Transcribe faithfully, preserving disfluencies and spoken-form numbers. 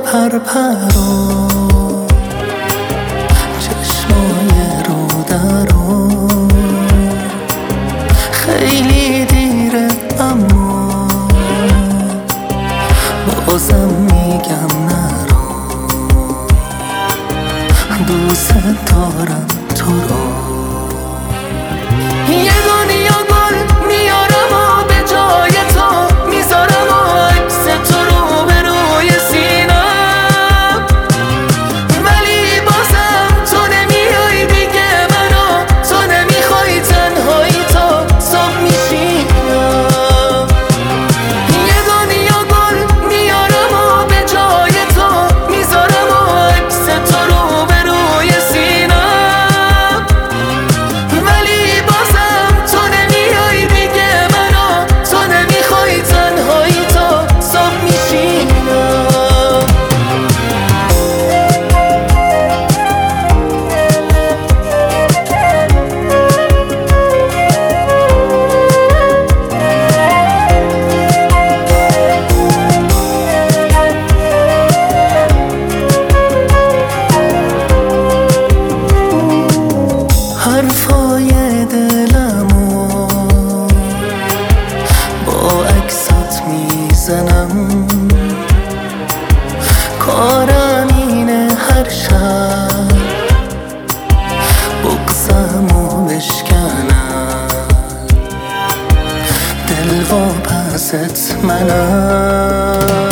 پر پرو چشمای رو درو خیلی دیره اما بازم میگم نرو دوست دارم تو رو یه دنیا گل میارم و به جای تو میذارم و عکس تو رو به روی سینم ولی بازم تو نمیای دیگه منو تو نمیخوای تنهایی تا صبح میشینم یه دنیا گل میارم و به جای تو میذارم و عکس تو رو به روی سینم ولی بازم تو نمیای دیگه منو تو نمیخوای تنهایی تا صبح میشینم حرفای دلمو با عکسات میزنم کارم اینه هر شب بغضمو بشکنم دل واپست منم